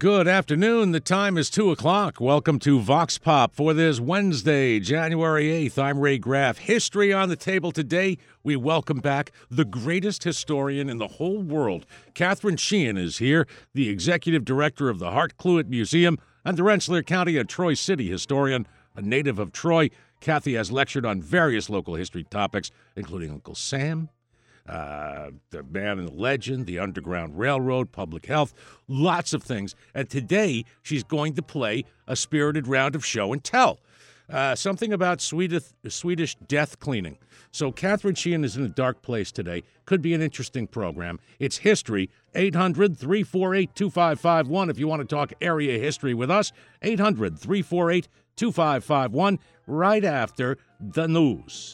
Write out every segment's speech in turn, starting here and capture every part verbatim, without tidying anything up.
Good afternoon. The time is two o'clock. Welcome to Vox Pop for this Wednesday, January eighth. I'm Ray Graff. History on the table today. We welcome back the greatest historian in the whole world. Catherine Sheehan is here, the executive director of the Hart Cluett Museum and the Rensselaer County and Troy City historian. A native of Troy, Kathy has lectured on various local history topics, including Uncle Sam, Uh, the man and the legend, the Underground Railroad, public health, lots of things. And today, she's going to play a spirited round of show and tell. Uh, something about Swedish, Swedish death cleaning. So Catherine Sheehan is in a dark place today. Could be an interesting program. It's history. eight hundred, three four eight, two five five one if you want to talk area history with us. eight hundred, three four eight, two five five one right after the news.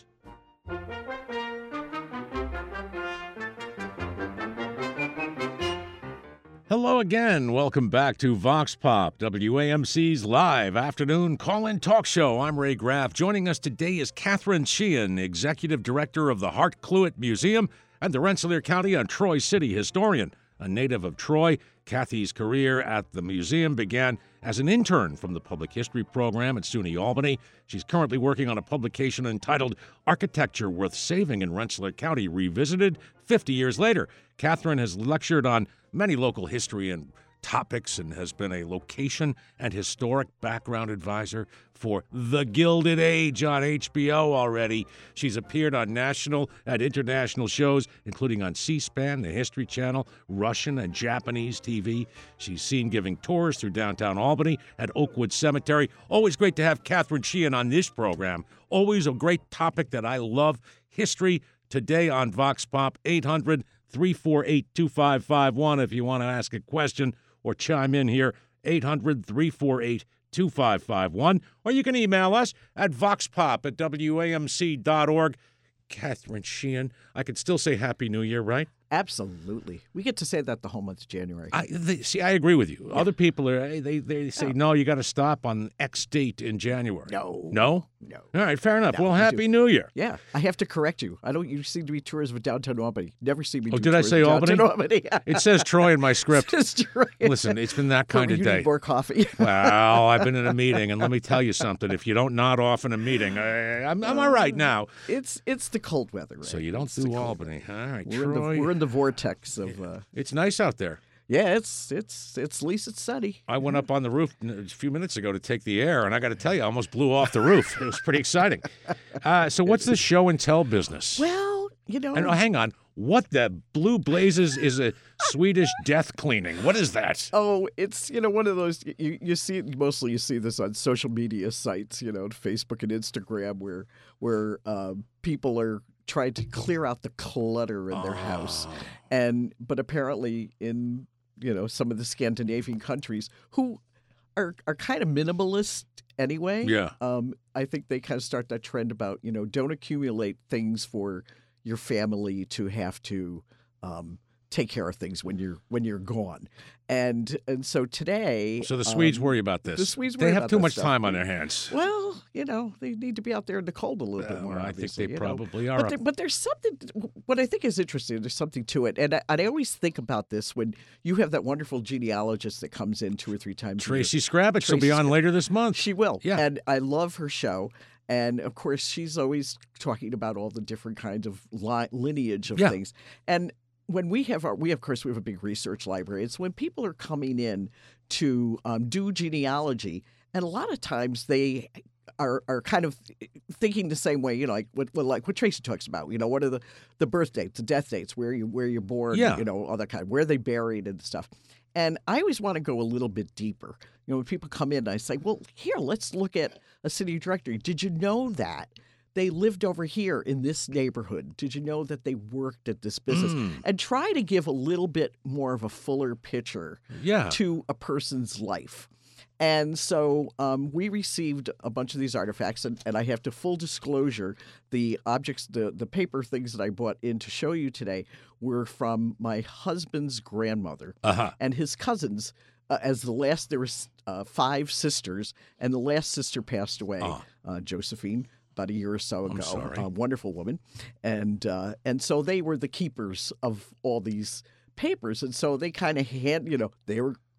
Hello again. Welcome back to Vox Pop, W A M C's live afternoon call-in talk show. I'm Ray Graff. Joining us today is Catherine Sheehan, executive director of the Hart Cluett Museum and the Rensselaer County and Troy City historian. A native of Troy, Kathy's career at the museum began as an intern from the public history program at SUNY Albany. She's currently working on a publication entitled Architecture Worth Saving in Rensselaer County Revisited fifty years later. Catherine has lectured on many local history and topics and has been a location and historic background advisor for The Gilded Age on H B O already. She's appeared on national and international shows, including on C-SPAN, the History Channel, Russian and Japanese T V. She's seen giving tours through downtown Albany at Oakwood Cemetery. Always great to have Catherine Sheehan on this program. Always a great topic that I love, history. Today on Vox Pop, eight hundred, three four eight, two five five one if you want to ask a question or chime in here, eight hundred, three four eight, two five five one. Or you can email us at voxpop at W A M C dot org. Catherine Sheehan, I could still say Happy New Year, right? Absolutely. We get to say that the whole month of January. I they, See, I agree with you. Yeah. Other people, are they, they say, oh. no, you got to stop on X date in January. No. No? No. All right, fair enough. No, well, we Happy do. New Year. Yeah. I have to correct you. I don't. You seem to be tourists with downtown Albany. Never see me Oh, do did I tours say with Albany? downtown Albany. It says Troy in my script. It says Troy. Listen, it's been that kind Well, of you day. need more coffee. Well, I've been in a meeting, and let me tell you something. If you don't nod off in a meeting, I, I'm, I'm all right now. It's it's the cold weather, right? So you don't it's do Albany. All right, we're Troy. In the, we're in the vortex of... Uh, it's nice out there. Yeah, it's it's it's at least it's sunny. I went up on the roof a few minutes ago to take the air, and I got to tell you, I almost blew off the roof. It was pretty exciting. Uh, so what's this show and tell business? Well, you know... And oh, hang on. What the blue blazes is a Swedish death cleaning? What is that? Oh, it's, you know, one of those, you, you see, mostly you see this on social media sites, you know, Facebook and Instagram, where, where uh, people are trying to clear out the clutter in their oh. house. And, but apparently in, you know, some of the Scandinavian countries who are, are kind of minimalist anyway. Yeah. Um, I think they kind of start that trend about, you know, don't accumulate things for your family to have to um, take care of things when you're when you're gone, and and so today. So the Swedes um, worry about this. The Swedes worry they have about too this much stuff. time on their hands. Well, you know, they need to be out there in the cold a little uh, bit more. Well, I obviously, think they you know? probably are. But, there, but there's something. What I think is interesting. There's something to it, and I, and I always think about this when you have that wonderful genealogist that comes in two or three times. Tracy Scrabbage will be on later this month. She will. Yeah, and I love her show. And, of course, she's always talking about all the different kinds of li- lineage of yeah. things. And when we have our – we, of course, we have a big research library. It's when people are coming in to um, do genealogy, and a lot of times they are are kind of thinking the same way, you know, like what, like what Tracy talks about. You know, what are the, the birth dates, the death dates, where, you, where you're born, yeah. you know, all that kind of – where they buried and stuff. And I always want to go a little bit deeper. You know, when people come in, I say, well, here, let's look at a city directory. Did you know that they lived over here in this neighborhood? Did you know that they worked at this business? Mm. And try to give a little bit more of a fuller picture yeah. to a person's life. And so um, we received a bunch of these artifacts, and, and I have to full disclosure, the objects, the, the paper things that I brought in to show you today were from my husband's grandmother uh-huh. and his cousins. Uh, as the last, there was uh, five sisters, and the last sister passed away, uh. uh, Josephine, about a year or so ago. I'm sorry. A wonderful woman, and uh, and so they were the keepers of all these papers, and so they kind of had, you know, they were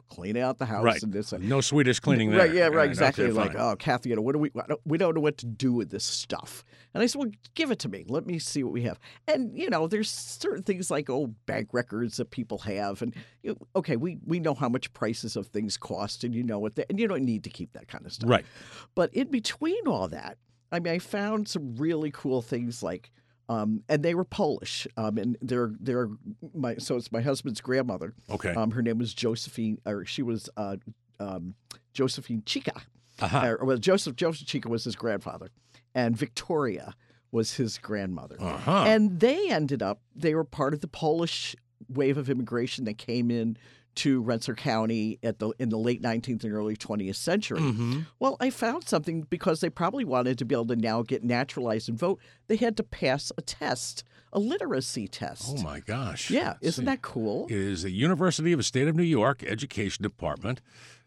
cleaning out the house Right. and this. No Swedish cleaning there. Right, yeah, right, Right, exactly. okay, like, fine. oh, Kathy, you know, what do we, I don't- we don't know what to do with this stuff. And I said, well, give it to me. Let me see what we have. And, you know, there's certain things like old bank records that people have. And, you know, okay, we, we know how much prices of things cost, and you know what, they, and you don't need to keep that kind of stuff. Right. But in between all that, I mean, I found some really cool things like, um, and they were Polish, um, and they're they're my so it's my husband's grandmother. Okay. Um, her name was Josephine, or she was uh, um, Josephine Chica. Uh-huh. Or, well, Joseph Joseph Chica was his grandfather, and Victoria was his grandmother. Uh-huh. And they ended up they were part of the Polish wave of immigration that came in to Rensselaer County at the in the late nineteenth and early twentieth century. Mhm. Well, I found something because they probably wanted to be able to now get naturalized and vote. They had to pass a test, a literacy test. Oh, my gosh. Yeah, Let's isn't see. that cool? It is the University of the State of New York Education Department,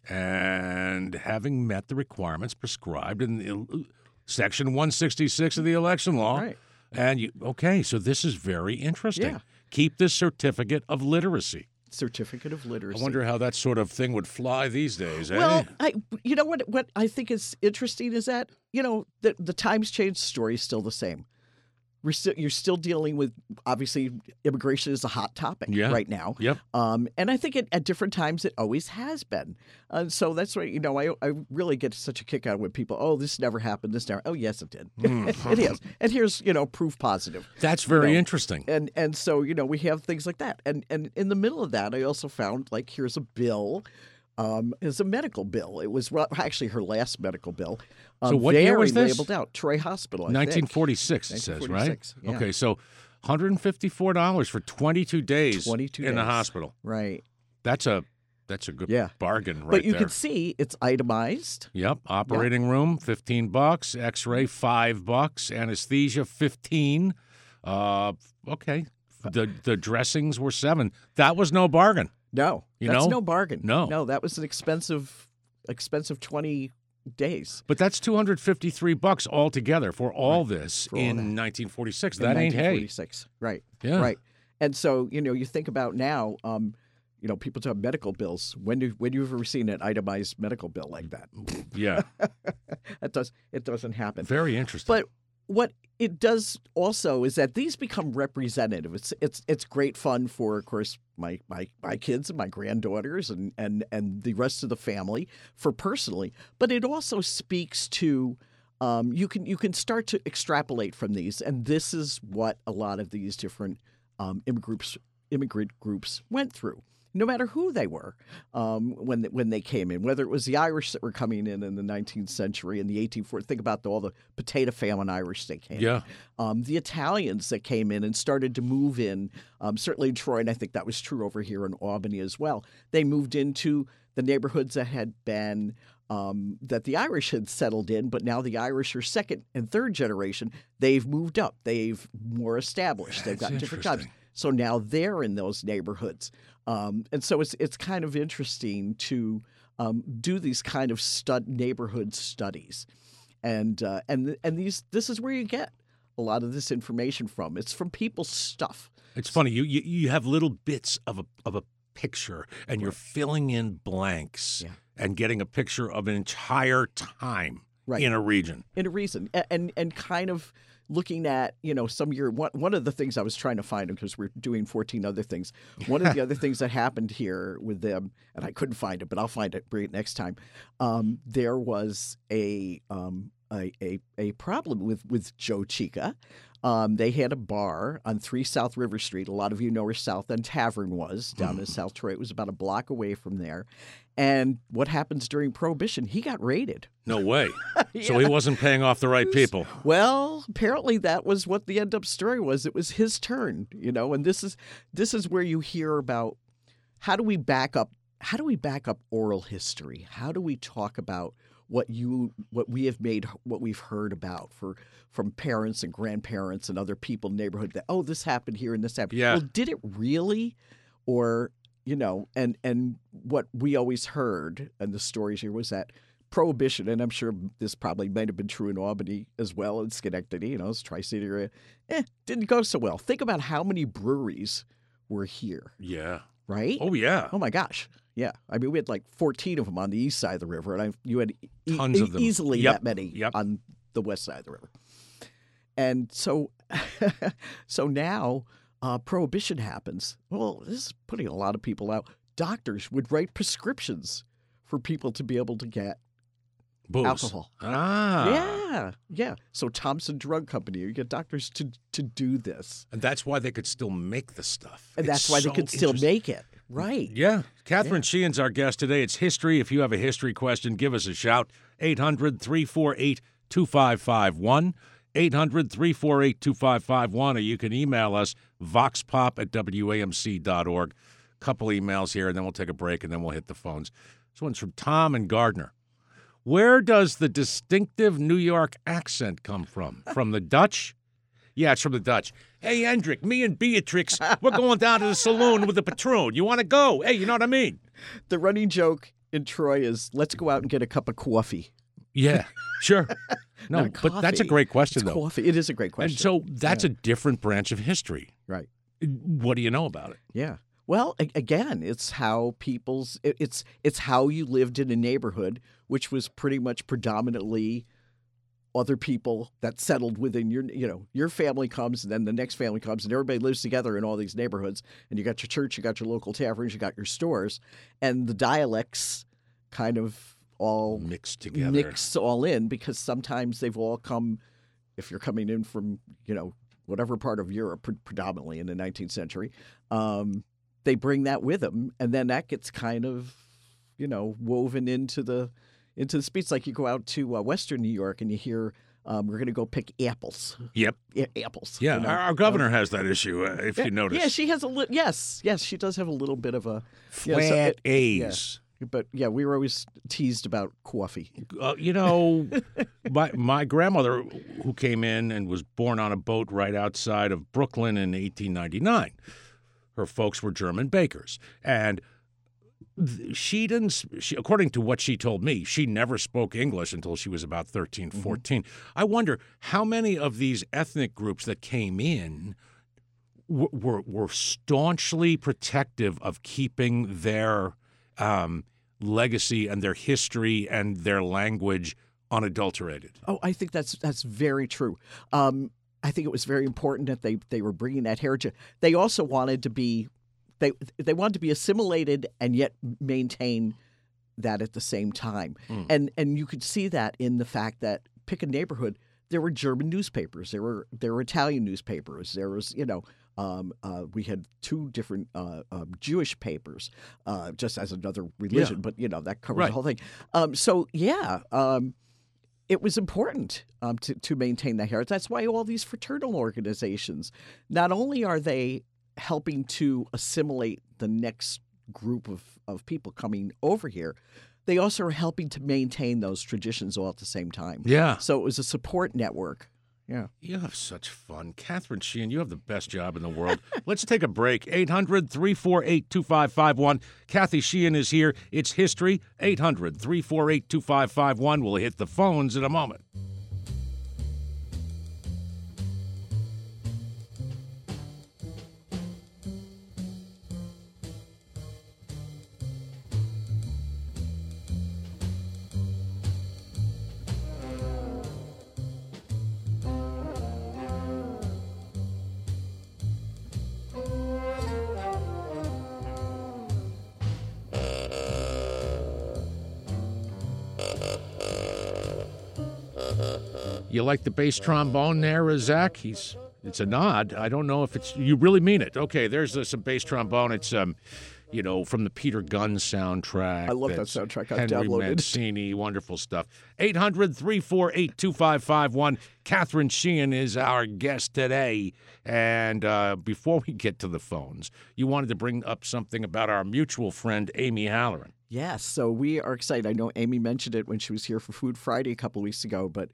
and having met the requirements prescribed in the, Section one sixty-six of the election law. Right. And you, okay, so this is very interesting. Yeah. Keep this certificate of literacy. Certificate of literacy. I wonder how that sort of thing would fly these days, eh? Well, I, you know what? What I think is interesting is that you know the the times change. The story is still the same. We're still you're still dealing with obviously immigration is a hot topic Yeah. right now. Yep. Um, and I think it, at different times it always has been. And so that's why you know I I really get such a kick out of when people oh this never happened this never oh yes it did it is and here's you know proof positive. That's very you know, interesting. And and so you know we have things like that, and and in the middle of that, I also found like here's a bill, um, it's a medical bill. It was well, actually her last medical bill. Um, So what year was very this? labeled out Troy Hospital. I think. nineteen forty-six, it says, right? nineteen forty-six, yeah. Okay, so one hundred fifty-four dollars for twenty-two days twenty-two in the days. hospital. Right. That's a that's a good Yeah. bargain right but you there. can see it's itemized. Yep, operating room fifteen bucks, X-ray five bucks, anesthesia fifteen. Uh, okay, the the dressings were seven. That was no bargain. No, You that's know? no bargain. No. no, that was an expensive, expensive twenty days. But that's two hundred fifty-three bucks altogether for all this For all in that. nineteen forty-six. in That ain't nineteen hay. forty-six. Right. Yeah. Right. And so, you know, you think about now, um, you know, people talk medical bills. When do when you ever seen an itemized medical bill like that? Yeah, That does it doesn't happen. very interesting. But what it does also is that these become representative. It's it's it's great fun for, of course, my my my kids and my granddaughters and and and the rest of the family for personally. But it also speaks to um, you can you can start to extrapolate from these, and this is what a lot of these different um, immigrant groups immigrant groups went through. No matter who they were, um, when when they came in, whether it was the Irish that were coming in in the nineteenth century and the eighteen forties, think about all the potato famine Irish that came Yeah. in. Um, the Italians that came in and started to move in, um, certainly in Troy, and I think that was true over here in Albany as well. They moved into the neighborhoods that had been um, that the Irish had settled in, but now the Irish are second and third generation. They've moved up. They've more established. They've That's got different jobs. interesting. So now they're in those neighborhoods. Um, and so it's it's kind of interesting to um, do these kind of stud neighborhood studies, and uh, and and these this is where you get a lot of this information from. It's from people's stuff. It's funny. You, you you have little bits of a of a picture, and you're filling in blanks Yeah. and getting a picture of an entire time Right. in a region. In a reason, A- and and kind of looking at you know some year one one of the things I was trying to find because we're doing fourteen other things. One of the other things that happened here with them, and I couldn't find it, but I'll find it bring it next time. Um, there was a um, a, a a problem with with Joe Chica. Um, they had a bar on three South River Street. A lot of you know where South End Tavern was down in South Troy. It was about a block away from there. And what happens during Prohibition? He got raided. No way. So he wasn't paying off the right people. Well, apparently that was what the end up story was. It was his turn, you know, and this is this is where you hear about how do we back up how do we back up oral history? How do we talk about what you what we have made what we've heard about for from parents and grandparents and other people in the neighborhood that oh this happened here and this happened. Yeah. Well, did it really? Or you know, and and what we always heard and the stories here was that Prohibition, and I'm sure this probably might have been true in Albany as well, in Schenectady, you know, it's Tri-City area, eh, didn't go so well. Think about how many breweries were here, Yeah. right? Oh, yeah. Oh my gosh. yeah. I mean, we had like fourteen of them on the east side of the river, and I, you had e- Tons e- of them. easily Yep. that many Yep. on the west side of the river. And so, so now uh, prohibition happens. Well, this is putting a lot of people out. Doctors would write prescriptions for people to be able to get Booze. alcohol. Ah. Yeah, yeah. So Thompson Drug Company, you get doctors to to do this, And that's why they could still make the stuff. and It's that's why they so could still interesting. make it. Right. Yeah. Catherine Yeah. Sheehan's our guest today. It's history. If you have a history question, give us a shout. eight hundred, three four eight, two five five one. eight hundred, three four eight, two five five one. Or you can email us, voxpop at W A M C dot org. Couple emails here, and then we'll take a break, and then we'll hit the phones. This one's from Tom and Gardner. Where does the distinctive New York accent come from? From the Dutch? Yeah, it's from the Dutch. Hey, Hendrik, me and Beatrix, we're going down to the saloon with the patron. You want to go? Hey, you know what I mean? The running joke in Troy is, let's go out and get a cup of coffee. Yeah, sure. No, Not but that's a coffee. great question, It's though. coffee. It is a great question. And so that's a different branch of history. Right. What do you know about it? Yeah. Well, a- again, it's how people's it- it's it's how you lived in a neighborhood, which was pretty much predominantly other people that settled within your you know your family comes, and then the next family comes, and everybody lives together in all these neighborhoods. And you got your church, you got your local taverns, you got your stores, and the dialects kind of all Mixed together. mix all in, because sometimes they've all come, if you're coming in from, you know, whatever part of Europe, pre- predominantly in the nineteenth century, um, they bring that with them, and then that gets kind of, you know, woven into the into the speech. Like you go out to uh, Western New York and you hear, um, "We're going to go pick apples." Yep. A- apples. Yeah, you know? our, our governor has that issue, uh, if Yeah, you notice. Yeah, she has a little. Yes, yes, she does have a little bit of a yeah, Flat so it- A's. But yeah, we were always teased about coffee. Uh, you know, my my grandmother, who came in and was born on a boat right outside of Brooklyn in eighteen ninety-nine, her folks were German bakers, and th- she didn't. She, according to what she told me, she never spoke English until she was about thirteen, fourteen. I wonder how many of these ethnic groups that came in were were, were staunchly protective of keeping their um, legacy and their history and their language unadulterated. Oh, I think that's that's very true. Um, I think it was very important that they they were bringing that heritage. They also wanted to be they they wanted to be assimilated and yet maintain that at the same time. Mm. And and you could see that in the fact that, pick a neighborhood, there were German newspapers, there were there were Italian newspapers, there was you know. Um, uh, we had two different uh, um, Jewish papers, uh, just as another religion, Yeah. but you know that covers Right. the whole thing. Um, so yeah, um, it was important um, to to maintain that heritage. That's why all these fraternal organizations, not only are they helping to assimilate the next group of, of people coming over here, they also are helping to maintain those traditions all at the same time. Yeah. So it was a support network. Yeah. You have such fun. Catherine Sheehan, you have the best job in the world. Let's take a break. eight hundred, three four eight, two five five one. Kathy Sheehan is here. It's history. eight hundred, three four eight, two five five one. We'll hit the phones in a moment. You like the bass trombone there, Zach? He's it's a nod. I don't know if it's you really mean it. Okay, there's uh, some bass trombone. It's um, you know, from the Peter Gunn soundtrack. I love that That's soundtrack. I've Henry downloaded it. Mancini, wonderful stuff. eight hundred, three four eight, two five five one. Catherine Sheehan is our guest today. And uh, before we get to the phones, you wanted to bring up something about our mutual friend, Amy Halloran. Yes, so we are excited. I know Amy mentioned it when she was here for Food Friday a couple of weeks ago, but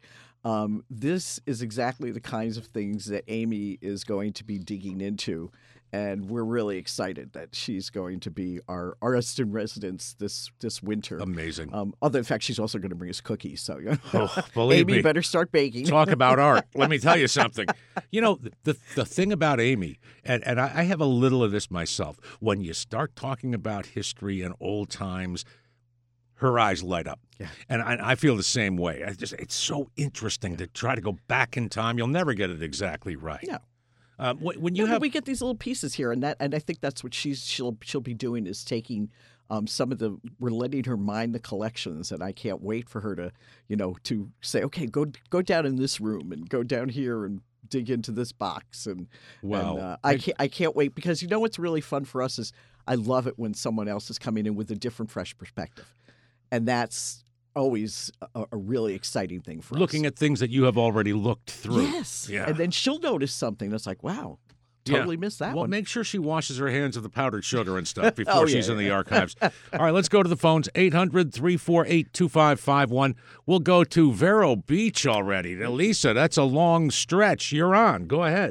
Um, this is exactly the kinds of things that Amy is going to be digging into. And we're really excited that she's going to be our artist in residence this this winter. Amazing. Um, other in fact, she's also going to bring us cookies. So, oh, believe Amy, me, better start baking. Talk about art. Let me tell you something. You know, the the thing about Amy, and, and I, I have a little of this myself, when you start talking about history and old times, her eyes light up. Yeah. And I, I feel the same way. I just It's so interesting yeah. to try to go back in time. You'll never get it exactly right. No. Um, when you no, have, we get these little pieces here, and that, and I think that's what she's she'll she'll be doing is taking um, some of the we're letting her mine the collections, and I can't wait for her to you know to say, okay, go go down in this room and go down here and dig into this box, and well, and, uh, I can't I can't wait because you know what's really fun for us is I love it when someone else is coming in with a different, fresh perspective, and that's always a, a really exciting thing for looking us. Looking at things that you have already looked through. Yes. Yeah. And then she'll notice something that's like, wow, totally yeah. missed that well, one. Well, make sure she washes her hands of the powdered sugar and stuff before oh, she's yeah, in yeah. the archives. All right, let's go to the phones. eight hundred, three four eight, two five five one. We'll go to Vero Beach already. Now, Lisa, that's a long stretch. You're on. Go ahead.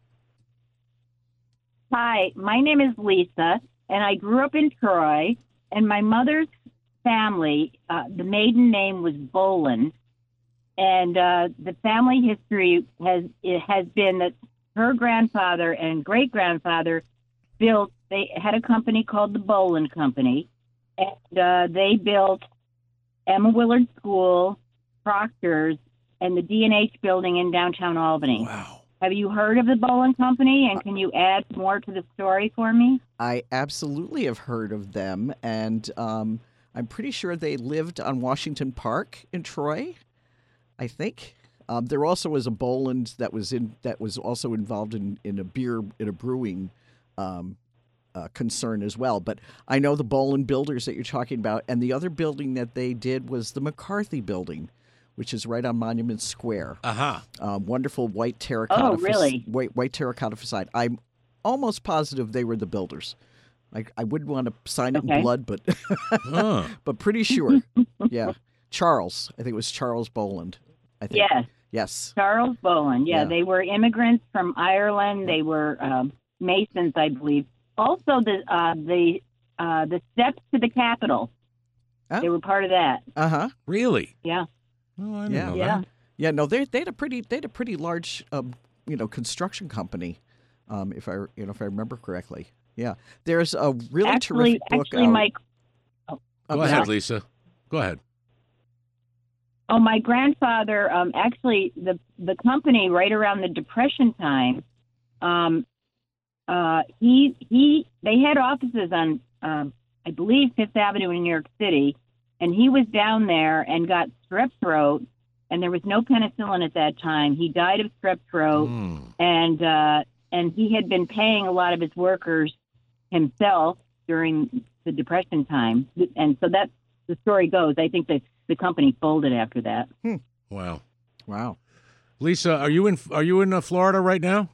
Hi, my name is Lisa, and I grew up in Troy, and my mother's family, uh, the maiden name was Boland, and uh, the family history has it has been that her grandfather and great grandfather built. They had a company called the Boland Company, and uh, they built Emma Willard School, Proctor's, and the D and H building in downtown Albany. Wow. Have you heard of the Boland Company, and can you add more to the story for me? I absolutely have heard of them, and um, I'm pretty sure they lived on Washington Park in Troy, I think. Um, there also was a Boland that was in that was also involved in, in a beer in a brewing um, uh, concern as well. But I know the Boland builders that you're talking about, and the other building that they did was the McCarthy Building, which is right on Monument Square. Uh-huh. Um, wonderful white terracotta. Oh, really? Fa- white, white terracotta facade. I'm almost positive they were the builders. I, I wouldn't want to sign it Okay. in blood, but Huh. but pretty sure. Yeah. Charles. I think it was Charles Boland. I think. Yes, Yes. Charles Boland. Yeah, Yeah. they were immigrants from Ireland. They were um, Masons, I believe. Also, the uh, the uh, the steps to the Capitol. Oh. They were part of that. Uh-huh. Really? Yeah. Oh, I didn't Yeah. know Yeah. that. Yeah, no, they they had a pretty they had a pretty large um, you know, construction company, um, if I you know if I remember correctly. Yeah. There's a really Actually, terrific book actually, out. my Oh, Go go ahead, ahead. Lisa. Go ahead. oh my grandfather. Um, actually, the the company right around the Depression time. Um, uh, he he they had offices on um, I believe Fifth Avenue in New York City, and he was down there and got strep throat, and there was no penicillin at that time. He died of strep throat, Mm. and uh, and he had been paying a lot of his workers himself during the Depression time, and so that's the story goes. I think that the company folded after that. Wow. Wow. Lisa, are you in are you in uh, Florida right now?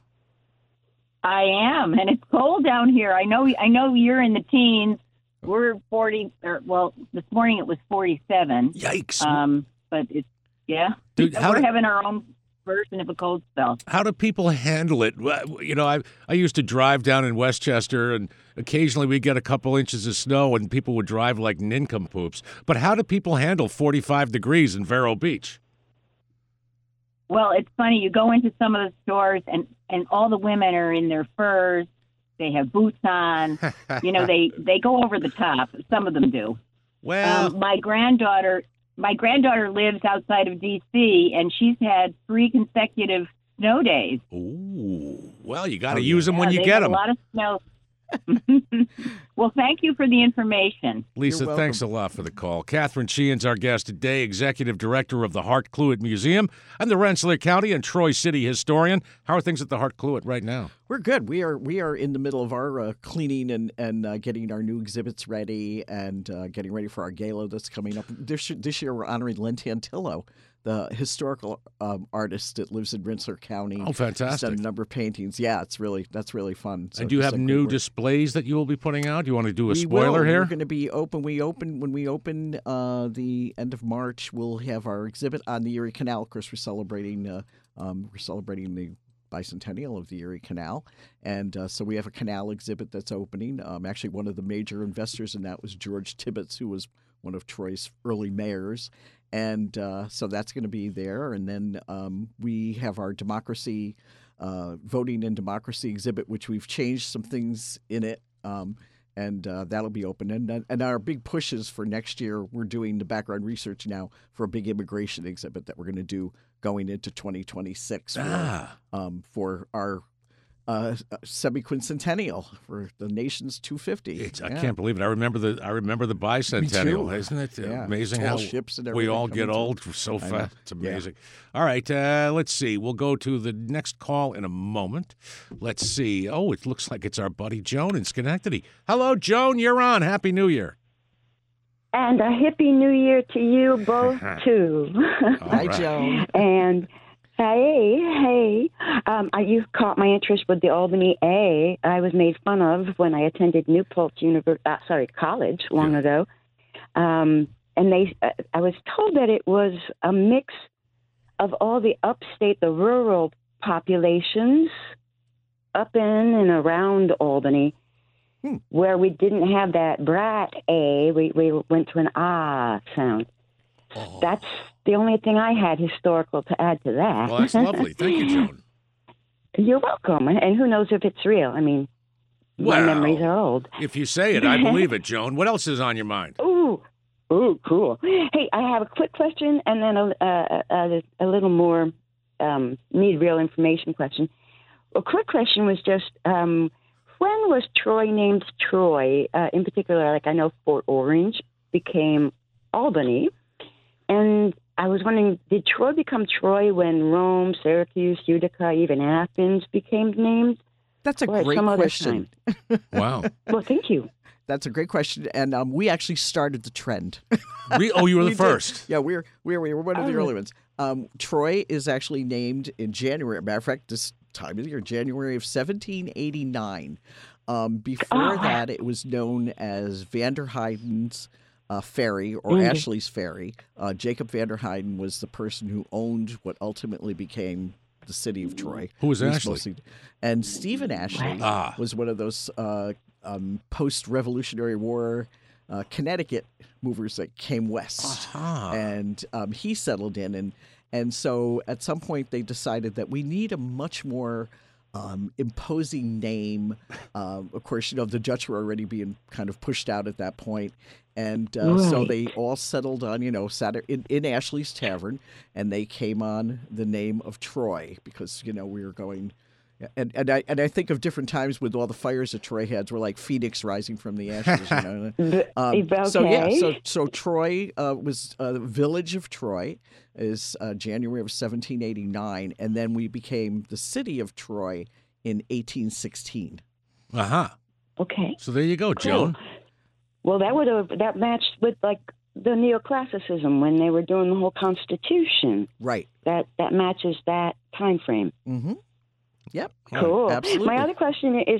I am, and it's cold down here. I know. I know you're in the teens. We're forty. Or, well, this morning it was forty-seven. Yikes. Um, but it's yeah. Dude, how we're do- having our own version of a cold spell. How do people handle it? Well, You know, I I used to drive down in Westchester, and occasionally we get a couple inches of snow, and people would drive like nincompoops. But how do people handle forty-five degrees in Vero Beach? Well, it's funny. You go into some of the stores, and and all the women are in their furs. They have boots on. You know, they they go over the top. Some of them do. Well, Um, my granddaughter, my granddaughter lives outside of D C, and she's had three consecutive snow days. ooh, well, you got to Oh, use them when Yeah, you they get had them. A lot of snow. Well, thank you for the information. Lisa, You're thanks a lot for the call. Catherine Sheehan's our guest today, Executive Director of the Hart Cluett Museum and the Rensselaer County and Troy City historian. How are things at the Hart Cluett right now? We're good. We are we are in the middle of our uh, cleaning and and uh, getting our new exhibits ready and uh, getting ready for our gala that's coming up this year. This year we're honoring Len Tantillo, the historical um, artist that lives in Rensselaer County. Oh, He's fantastic. done a number of paintings. Yeah, it's really that's really fun. So And do you he's have done great new work. displays that you will be putting out? Do you want to do a We spoiler will. here? We're going to be open. We open when we open uh, the end of March. We'll have our exhibit on the Erie Canal. Of course, we're celebrating. Uh, um, we're celebrating the bicentennial of the Erie Canal, and uh, so we have a canal exhibit that's opening. Um, actually, one of the major investors in that was George Tibbetts, who was one of Troy's early mayors, and uh, so that's going to be there. And then um, we have our democracy, uh, voting and democracy exhibit, which we've changed some things in it. Um, And uh, that'll be open. And and our big pushes for next year, we're doing the background research now for a big immigration exhibit that we're going to do going into twenty twenty-six for, Ah. um, for our uh, semi-quincentennial for the nation's two fifty. It's, I Yeah. can't believe it. I remember the I remember the bicentennial, too. isn't it? Yeah. Amazing Tall how ships and we everything all get coming through. old so I know. fast. It's Yeah. amazing. All right, uh, let's see. We'll go to the next call in a moment. Let's see. Oh, it looks like it's our buddy Joan in Schenectady. Hello, Joan. You're on. Happy New Year. And a hippie new year to you both, too. All Hi, right. Joan. And hey, hey, um, I, you caught my interest with the Albany A. I was made fun of when I attended New Paltz University, uh, sorry, college long Yeah. ago. Um, and they, uh, I was told that it was a mix of all the upstate, the rural populations up in and around Albany, Hmm. where we didn't have that brat A. We, we went to an ah sound. Oh. That's the only thing I had historical to add to that. Well, that's lovely. Thank you, Joan. You're welcome. And who knows if it's real? I mean, my Well, memories are old. If you say it, I believe it, Joan. What else is on your mind? Ooh, ooh, cool. Hey, I have a quick question and then a, a, a, a little more um, need real information question. A quick question was just um, when was Troy named Troy? Uh, in particular, like I know Fort Orange became Albany. And I was wondering, did Troy become Troy when Rome, Syracuse, Utica, even Athens became named? That's a Or at great some other question. time? Wow. Well, thank you. That's a great question, and um, we actually started the trend. Re- oh, you were the We did. first. Yeah, we're we're we're one of the Oh. early ones. Um, Troy is actually named in January. Matter of fact, this time of the year, January of seventeen eighty-nine. Um, before Oh, wow. that, it was known as Vanderheyden's uh, Ferry or Mhm. Ashley's Ferry. Uh, Jacob Vanderheyden was the person who owned what ultimately became the city of Troy. Who was He Ashley? mostly- and Stephen Ashley Ah. was one of those uh, um, post-Revolutionary War uh, Connecticut movers that came west, Ah. and um, he settled in, and and so at some point they decided that we need a much more um, imposing name. Um, of course, you know the Dutch were already being kind of pushed out at that point, and uh, so Right. they all settled on you know sat in, in Ashley's Tavern, and they came on the name of Troy because you know we were going. And and I and I think of different times with all the fires that Troy had were like Phoenix rising from the ashes. You know? B- um, So yeah, okay. so so Troy uh, was uh, the village of Troy is uh, January of seventeen eighty-nine, and then we became the city of Troy in eighteen sixteen. Uh-huh. Okay. So there you go, Joan. Cool. Well, that would have that matched with like the neoclassicism when they were doing the whole Constitution. Right. That that matches that time frame. Mm-hmm. Yep. Cool. Absolutely. My other question is,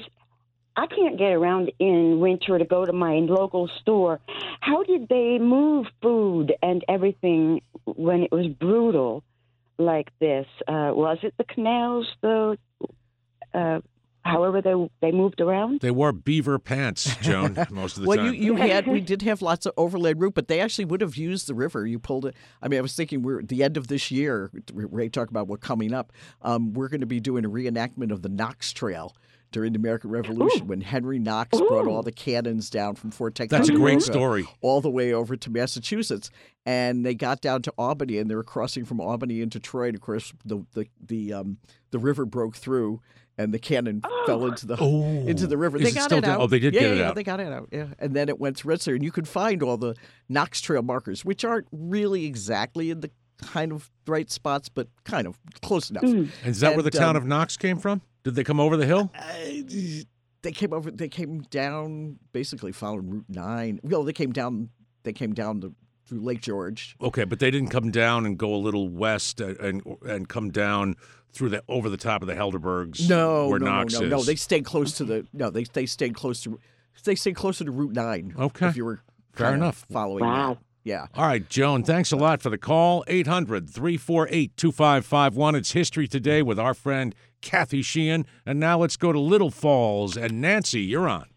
I can't get around in winter to go to my local store. How did they move food and everything when it was brutal like this? Uh, was it the canals, the uh, however they they moved around? They wore beaver pants, Joan, most of the Well, time. you, you had we did have lots of overland route, but they actually would have used the river. You pulled it. I mean, I was thinking we're at the end of this year. Ray talked about what coming up. Um, we're going to be doing a reenactment of the Knox Trail during the American Revolution Ooh. when Henry Knox brought Ooh. all the cannons down from Fort That's a great Ticonderoga story. all the way over to Massachusetts, and they got down to Albany, and they were crossing from Albany into Troy. And of course, the the the um the river broke through, and the cannon fell into the Oh. into the river. Is They it got still it down? out. Oh, they did yeah, get yeah, it yeah, out. They got it out. Yeah, and then it went to Rensselaer, and you could find all the Knox Trail markers, which aren't really exactly in the kind of right spots, but kind of close enough. Mm. And is that where the And, town um, of Knox came from? Did they come over the hill? Uh, they came over. They came down, basically following Route Nine. Well, they came down. They came down the through Lake George. Okay, but they didn't come down and go a little west and and, and come down through the over the top of the Helderbergs. No, where no, Knox no, no, is. no. They stayed close to the. No, they they stayed close to. They stayed closer to Route Nine. Okay, if you were fair kinda enough. following. Wow. That. Yeah. All right, Joan, thanks a lot for the call. eight hundred, three four eight, two five five one. It's History Today with our friend Kathy Sheehan. And now let's go to Little Falls. And Nancy, you're on.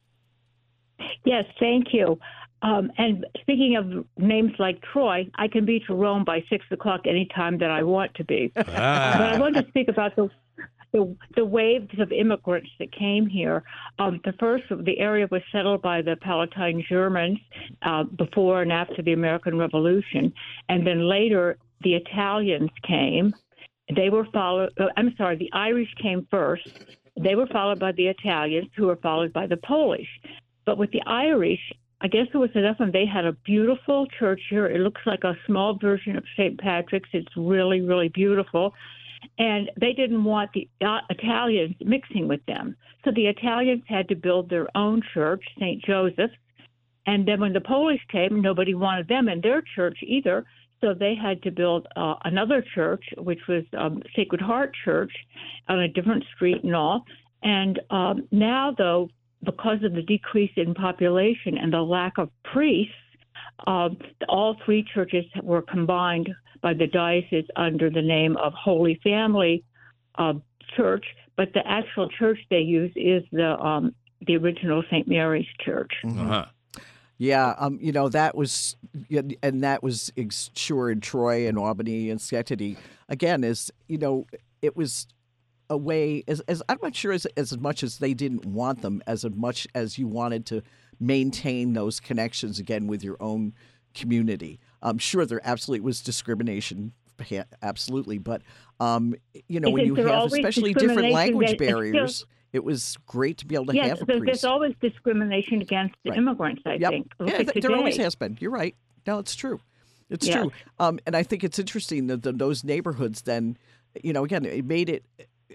Yes, thank you. Um, and speaking of names like Troy, I can be to Rome by six o'clock any time that I want to be. Ah. But I want to speak about the the, the waves of immigrants that came here. Um, the first, the area was settled by the Palatine Germans uh, before and after the American Revolution, and then later the Italians came. They were followed. Uh, I'm sorry, the Irish came first. They were followed by the Italians, who were followed by the Polish. But with the Irish, I guess it was enough, and they had a beautiful church here. It looks like a small version of Saint Patrick's. It's really, really beautiful. And they didn't want the uh, Italians mixing with them. So the Italians had to build their own church, Saint Joseph's. And then when the Polish came, nobody wanted them in their church either. So they had to build uh, another church, which was um, Sacred Heart Church on a different street and all. And um, now, though, because of the decrease in population and the lack of priests, uh, all three churches were combined by the diocese under the name of Holy Family uh, Church, but the actual church they use is the um, the original Saint Mary's Church. Uh-huh. Yeah, um, you know, that was, and that was sure in Troy and Albany and Schenectady. Again, is, you know, it was a way, as, as I'm not sure as, as much as they didn't want them, as much as you wanted to maintain those connections again with your own community. I'm sure there absolutely was discrimination, absolutely, but um, you know, Isn't when you there have always especially different discrimination language that- it's barriers, still- it was great to be able to Yes, have a there's, priest. there's always discrimination against the Right. immigrants, I Yep. think. Look Yeah, at th- there always today. has been. You're right. No, it's true. It's Yes. true. Um, and I think it's interesting that the, those neighborhoods then, you know, again, it made it,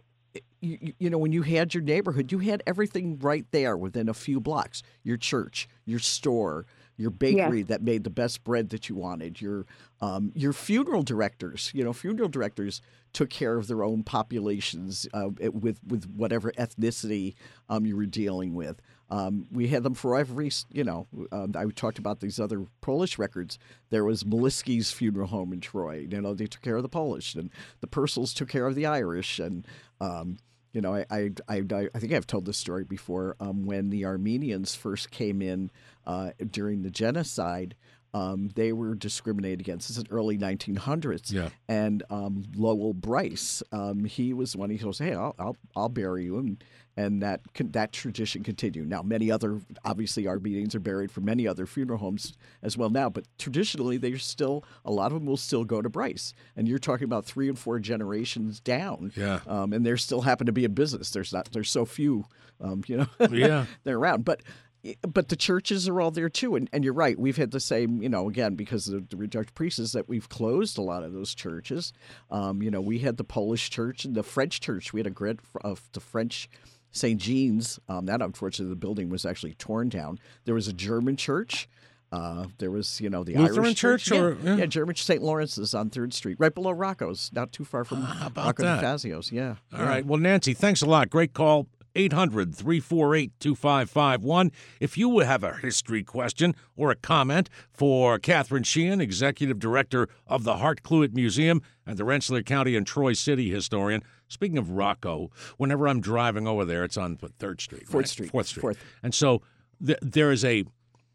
you, you know, when you had your neighborhood, you had everything right there within a few blocks. Your church, your store, your bakery that made the best bread that you wanted, your um, your funeral directors. You know, funeral directors took care of their own populations uh, with with whatever ethnicity um, you were dealing with. Um, we had them for every, you know, um, I talked about these other Polish records. There was Maliski's funeral home in Troy. You know, they took care of the Polish, and the Purcells took care of the Irish, and um, you know, I, I, I, I think I've told this story before. Um, when the Armenians first came in uh, during the genocide, um, they were discriminated against. This is early nineteen hundreds. Yeah. And um, Lowell Bryce, um, he was one. He goes, "Hey, I'll, I'll, I'll bury you," and and that that tradition continued. Now, many other, obviously, Armenians are buried from many other funeral homes as well now, but traditionally, they're still, a lot of them will still go to Bryce. And you're talking about three and four generations down. Yeah. Um, and there still happen to be a business. There's not, there's so few, um, you know, Yeah. they're around. But but the churches are all there too. And, and you're right. We've had the same, you know, again, because of the reject priests, that we've closed a lot of those churches. Um, you know, we had the Polish church and the French church. We had a grid of the French Saint Jean's. Um, that, unfortunately, the building was actually torn down. There was a German church. Uh, there was, you know, the Lutheran Irish church. church or- yeah, yeah. yeah, German Saint Lawrence's on third Street, right below Rocco's, not too far from How about Rocco that? DeFazio's. Yeah. All right. Well, Nancy, thanks a lot. Great call. eight hundred, three four eight, two five five one. If you have a history question or a comment for Catherine Sheehan, Executive Director of the Hart Cluett Museum and the Rensselaer County and Troy City historian. Speaking of Rocco, whenever I'm driving over there, it's on what, third Street, Fourth right? Street. Fourth Street. Fourth. And so th- there is a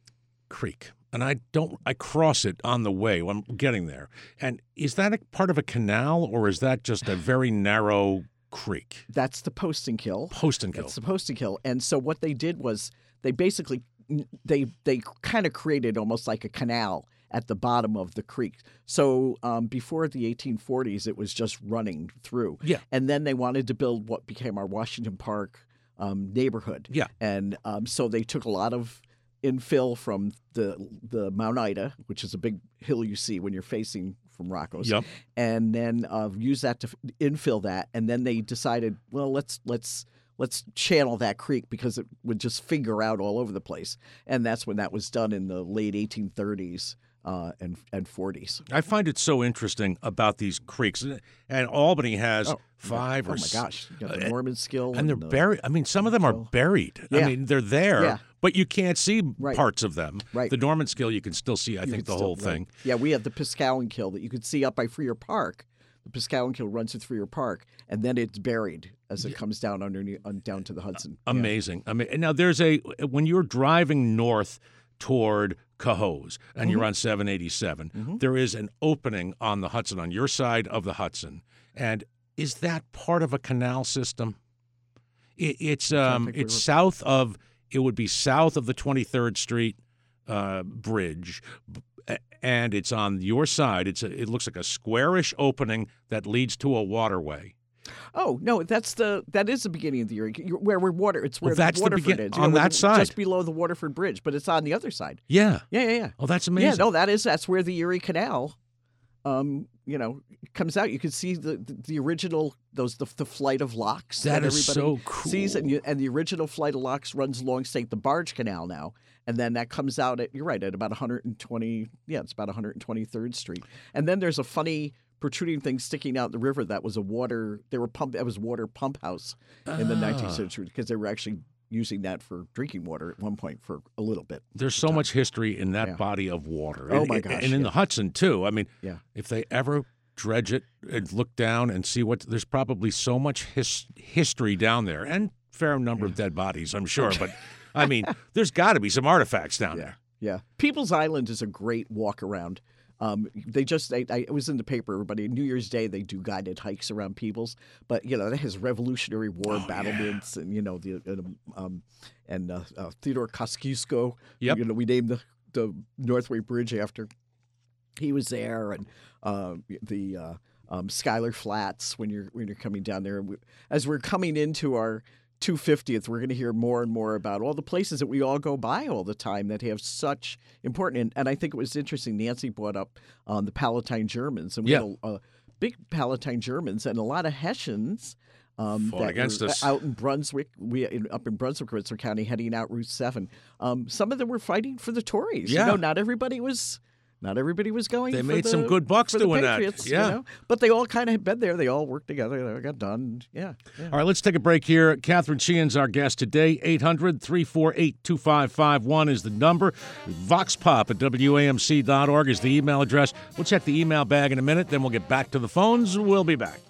creek, and I don't. I cross it on the way when I'm getting there. And is that a part of a canal, or is that just a very narrow creek? That's the Posting Kill. Posting Kill. That's the Posting Kill. And so what they did was they basically they they kind of created almost like a canal at the bottom of the creek. So um, before the eighteen forties, it was just running through. Yeah. And then they wanted to build what became our Washington Park um, neighborhood. Yeah. And um, so they took a lot of infill from the the Mount Ida, which is a big hill you see when you're facing from Rocco's. Yep. And then uh, use that to f- infill that. And then they decided, well, let's let's let's channel that creek because it would just figure out all over the place. And that's when that was done in the late eighteen thirties. uh, and and forties. I find it so interesting about these creeks, and Albany has Oh, five oh or my s- gosh, you got the uh, Norman Skill, and they're the- buried. I mean, some of them are Skill. buried. I Yeah. mean, they're there, Yeah. but you can't see Right. parts of them. Right. The Norman Skill, you can still see, I You think, could the still- whole right. thing. Yeah, we have the Piscataway that you could see up by Freer Park. The Piscataway runs through Freer Park, and then it's buried as it comes down underneath on, down to the Hudson. Yeah. Amazing. I mean, now there's a when you're driving north toward Cohoes and Mm-hmm. you're on seven eighty-seven, there is an opening on the Hudson on your side of the Hudson, and is that part of a canal system? It, it's um, think it's we were- south of it would be south of the twenty-third Street uh, bridge, b- a- and it's on your side. It's a, it looks like a squarish opening that leads to a waterway. Oh no, that's the that is the beginning of the Erie, You're- where we're water. It's where Well, that's the Waterford begin- is on where that the- side. just below the Waterford Bridge, but it's on the other side. Yeah. Yeah, yeah, yeah. Oh, that's amazing. Yeah, no, that is that's where the Erie Canal, um, you know, comes out. You can see the the, the original those the, the flight of locks That that is everybody so sees, and cool. you, and the original flight of locks runs along, say, the Barge Canal now, and then that comes out at you're right at about one hundred twenty. Yeah, it's about one hundred twenty-third Street, and then there's a funny protruding thing sticking out in the river that was a water. They were pump. That was water pump house in the nineteenth Ah. century because they were actually using that for drinking water at one point for a little bit. There's so much history in that Yeah. body of water. Oh, and, my and- gosh, And in yeah. the Hudson too. I mean, Yeah. if they ever dredge it and look down and see what there's probably so much his, history down there, and fair number of dead bodies, I'm sure. But I mean, there's got to be some artifacts down Yeah. there. Yeah. People's Island is a great walk around. Um, they just, I, I, it was in the paper, everybody. New Year's Day, they do guided hikes around People's, but you know that has Revolutionary War Oh, battlements, and you know the uh, um, and uh, uh, Theodore Kosciuszko. Yep. You know we named the the Northway Bridge after he was there, and uh, the uh, um, Schuyler Flats when you're when you're coming down there. And we, as we're coming into our two hundred fiftieth, we're going to hear more and more about all the places that we all go by all the time that have such important. And, and I think it was interesting. Nancy brought up um, the Palatine Germans, and we Yeah. had a, a big Palatine Germans and a lot of Hessians. Um, Fought that against were us. out in Brunswick, we in, up in Brunswick, Rensselaer County, heading out Route Seven. Um, some of them were fighting for the Tories. Yeah. You know, not everybody was. Not everybody was going. They for made the- some good bucks for the doing that. Patriots, Yeah. you know? But they all kind of had been there. They all worked together. They got done. Yeah. yeah. All right, let's take a break here. Catherine Sheehan's our guest today. eight hundred, three four eight, two five five one is the number. VoxPop at W A M C dot org is the email address. We'll check the email bag in a minute, then we'll get back to the phones. We'll be back.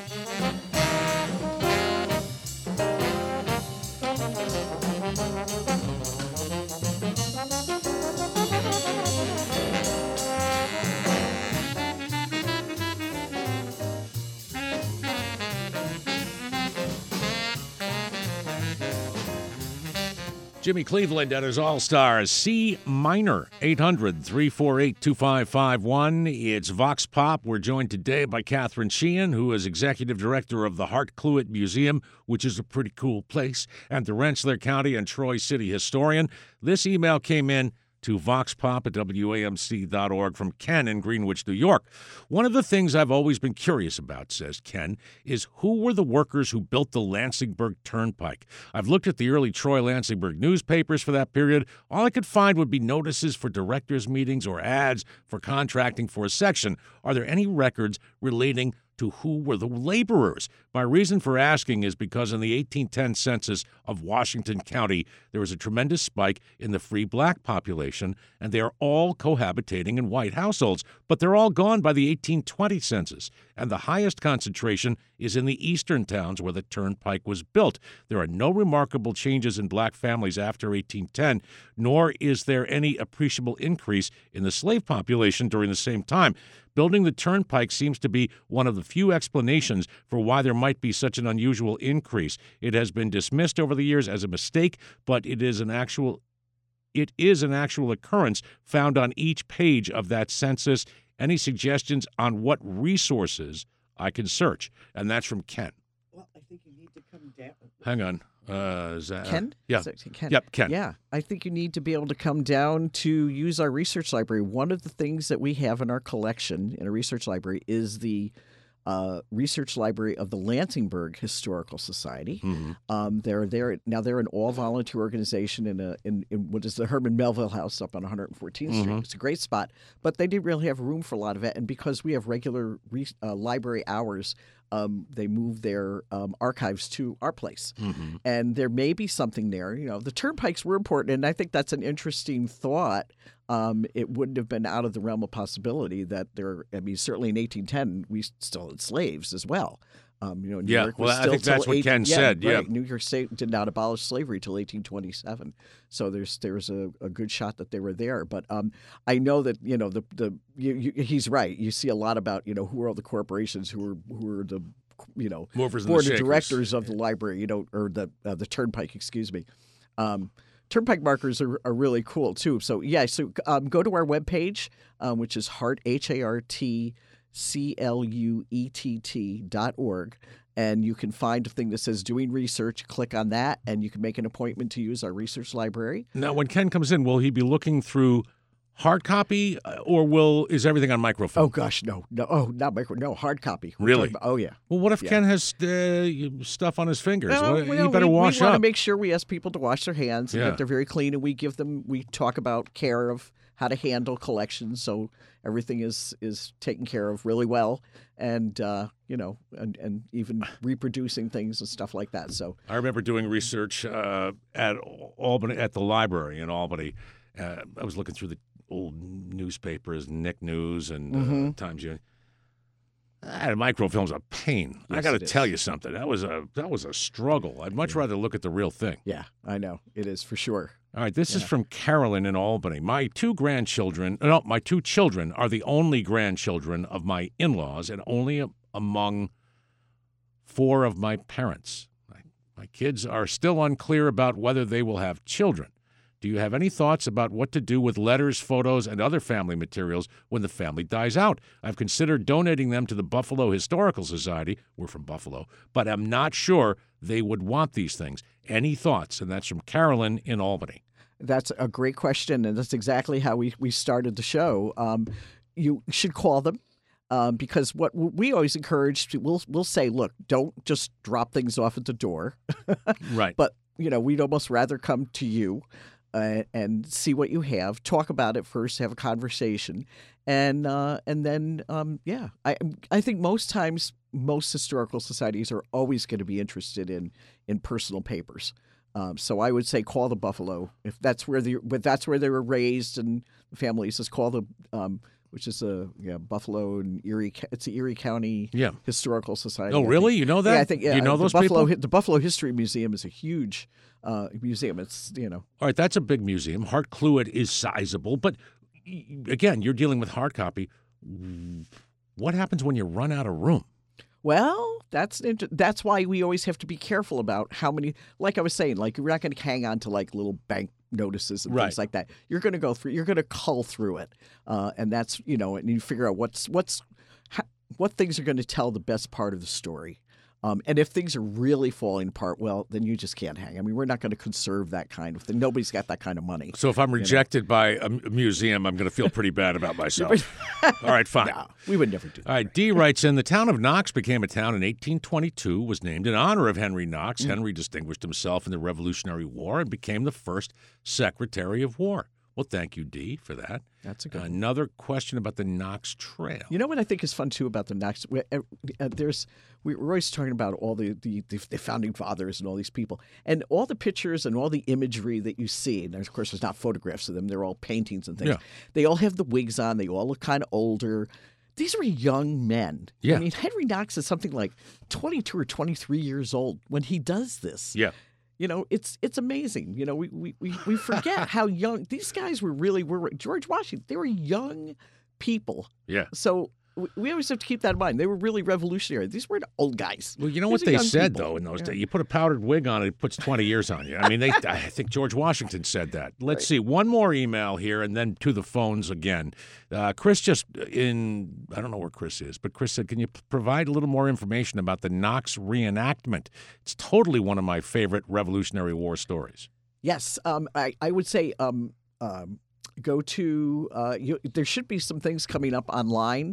Jimmy Cleveland and his All-Stars, C minor, eight hundred, three four eight, two five five one. It's Vox Pop. We're joined today by Catherine Sheehan, who is executive director of the Hart Cluett Museum, which is a pretty cool place, and the Rensselaer County and Troy City historian. This email came in to voxpop at W A M C dot org from Ken in Greenwich, New York. One of the things I've always been curious about, says Ken, is who were the workers who built the Lansingburg Turnpike? I've looked at the early Troy Lansingburg newspapers for that period. All I could find would be notices for directors' meetings or ads for contracting for a section. Are there any records relating to who were the laborers? My reason for asking is because in the eighteen ten census of Washington County, there was a tremendous spike in the free black population, and they are all cohabitating in white households, but they're all gone by the eighteen twenty census, and the highest concentration is in the eastern towns where the turnpike was built. There are no remarkable changes in black families after eighteen ten, nor is there any appreciable increase in the slave population during the same time. Building the turnpike seems to be one of the few explanations for why there might be such an unusual increase. It has been dismissed over the years as a mistake, but it is an actual it is an actual occurrence found on each page of that census. Any suggestions on what resources I can search? And that's from Ken. Well, I think you need to come down. Hang on. Uh, is that, Ken? Yeah. Is it Ken? Yep, Ken. Yeah, I think you need to be able to come down to use our research library. One of the things that we have in our collection in a research library is the uh, research library of the Lansingburg Historical Society. Mm-hmm. Um, they're there now. They're an all-volunteer organization in a in, in what is the Herman Melville House up on one hundred fourteenth Street. Mhm. It's a great spot, but they didn't really have room for a lot of it. And because we have regular re- uh, library hours, um, they moved their um, archives to our place. Mm-hmm. And there may be something there. You know, the turnpikes were important, and I think that's an interesting thought. Um, it wouldn't have been out of the realm of possibility that there. I mean, certainly in eighteen ten, we still had slaves as well. Um, you know, New Yeah, York was well, I still think that's till what eight- Ken yeah, said, yeah. right. New York State did not abolish slavery till eighteen twenty-seven. So there's there's a, a good shot that they were there. But um, I know that you know the the you, you, he's right. You see a lot about you know who are all the corporations who are who are the you know Movers and board the of shakers. directors of the library. You know, or the uh, the turnpike. Excuse me. Um, Turnpike markers are, are really cool too. So yeah, so um, go to our webpage, um, which is Hart H A R T C L U E T T dot org, and you can find a thing that says "Doing Research." Click on that, and you can make an appointment to use our research library. Now, when Ken comes in, will he be looking through hard copy, uh, or will is everything on microfilm? Oh gosh, no, no, oh not micro, no hard copy. We're Really? talking about- oh yeah. Well, what if Yeah. Ken has uh, stuff on his fingers? Well, What- well, he better we, wash we want to up. make sure we ask people to wash their hands and Yeah. that they're very clean, and we give them. We talk about care of how to handle collections, so everything is is taken care of really well, and uh, you know, and and even reproducing things and stuff like that. So I remember doing research uh, at Albany at the library in Albany. Uh, I was looking through the old newspapers, Nick News and uh, Mhm. Times Union. That microfilm's a pain. I Yes, got to it is. tell you something. That was a that was a struggle. I'd much rather look at the real thing. yeah, I know it is for sure. All right, this is Yeah. from Carolyn in Albany. My two grandchildren, no, my two children are the only grandchildren of my in-laws and only a- among four of my parents. My, my kids are still unclear about whether they will have children. Do you have any thoughts about what to do with letters, photos, and other family materials when the family dies out? I've considered donating them to the Buffalo Historical Society. We're from Buffalo, but I'm not sure they would want these things. Any thoughts? And that's from Carolyn in Albany. That's a great question, and that's exactly how we, we started the show. Um, you should call them um, because what we always encourage, we'll we'll say, look, don't just drop things off at the door, Right. but you know we'd almost rather come to you uh, and see what you have, talk about it first, have a conversation, and uh, and then um, yeah, I I think most times most historical societies are always going to be interested in in personal papers. Um, so I would say call the Buffalo if that's where they but that's where they were raised and the families. Just call the um, which is a yeah Buffalo and Erie. It's the Erie County Yeah. Historical Society. Oh, I think. really? You know that? Yeah, I think yeah. You know the those Buffalo, people? The Buffalo History Museum is a huge uh, museum. It's you know All right, that's a big museum. Hart Cluett is sizable, but y- again, you're dealing with hard copy. What happens when you run out of room? Well, that's int- that's why we always have to be careful about how many. Like I was saying, like you're not going to hang on to like little bank notices and Right. things like that. You're going to go through. You're going to cull through it, uh, and that's you know, and you figure out what's what's how, what things are going to tell the best part of the story. Um, and if things are really falling apart, well, then you just can't hang. I mean, we're not going to conserve that kind of thing. Nobody's got that kind of money. So if I'm rejected by a m- museum, I'm going to feel pretty bad about myself. All right, fine. No, we would never do that. All right, D writes in, the town of Knox became a town in eighteen twenty-two, was named in honor of Henry Knox. Mm. Henry distinguished himself in the Revolutionary War and became the first Secretary of War. Well, thank you, D, for that. That's a good one. Another question about the Knox Trail. You know what I think is fun too about the Knox? we- uh, uh, There's we- we're always talking about all the, the the the founding fathers and all these people, and all the pictures and all the imagery that you see. And of course, there's not photographs of them; they're all paintings and things. Yeah. They all have the wigs on. They all look kind of older. These were young men. Yeah. I mean, Henry Knox is something like twenty-two or twenty-three years old when he does this. Yeah. You know, it's it's amazing. You know, we we, we, we forget how young these guys were really were. George Washington, they were young people. Yeah. So we- we always have to keep that in mind. They were really revolutionary. These weren't old guys. Well, you know These what are they young said, people. though, in those Yeah. days? You put a powdered wig on it, it puts twenty years on you. I mean, they. I think George Washington said that. Let's see. One more email here, and then to the phones again. Uh, Chris just in, I don't know where Chris is, but Chris said, can you p- provide a little more information about the Knox reenactment? It's totally one of my favorite Revolutionary War stories. Yes, um, I I would say um, um, go to uh, you, there should be some things coming up online.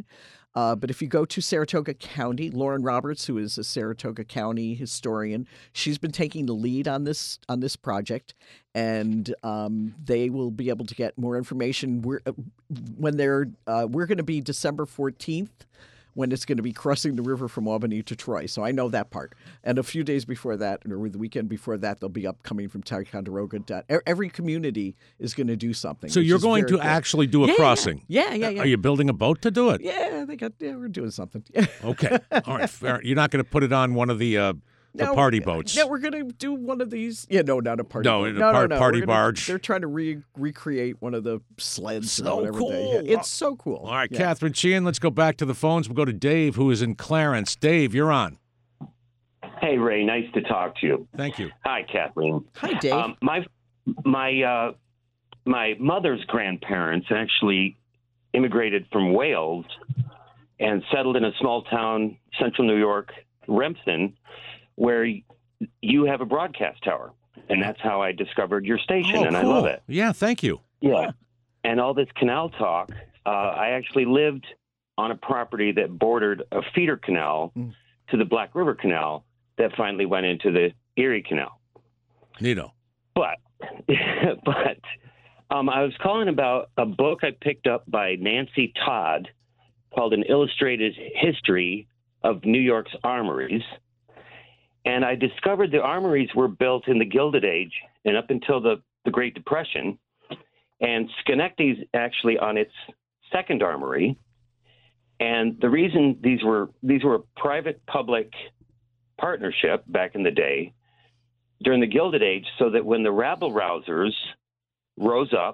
Uh, but if you go to Saratoga County, Lauren Roberts, who is a Saratoga County historian, she's been taking the lead on this on this project, and um, they will be able to get more information. We're uh, when they're uh, we're going to be December fourteenth. When it's going to be crossing the river from Albany to Troy. So I know that part. And a few days before that, or the weekend before that, they'll be up coming from Ticonderoga. Every community is going to do something. So you're going to cool. actually do a yeah, crossing? Yeah, yeah, yeah. Are you building a boat to do it? Yeah, they got. Yeah, we're doing something. Okay. All right. Fair. You're not going to put it on one of the uh, the no, party boats? No, we're going to do one of these. Yeah, no, not a party no, boat. No, no, par- no, no. party gonna, barge. They're trying to re- recreate one of the sleds. So or whatever cool. They had. It's so cool. All right, yeah. Catherine Sheehan, let's go back to the phones. We'll go to Dave, who is in Clarence. Dave, you're on. Hey, Ray. Nice to talk to you. Thank you. Hi, Kathleen. Hi, Dave. Um, my my uh, my mother's grandparents actually immigrated from Wales and settled in a small town, central New York, Rempston, where you have a broadcast tower. And that's how I discovered your station, oh, and cool. I love it. Yeah, thank you. Yeah. And all this canal talk, uh, I actually lived on a property that bordered a feeder canal mm. to the Black River Canal that finally went into the Erie Canal. Neato. But, but um, I was calling about a book I picked up by Nancy Todd called An Illustrated History of New York's Armories. And I discovered the armories were built in the Gilded Age and up until the, the Great Depression. And Schenectady's actually on its second armory. And the reason these were these were a private-public partnership back in the day during the Gilded Age, so that when the rabble-rousers rose up,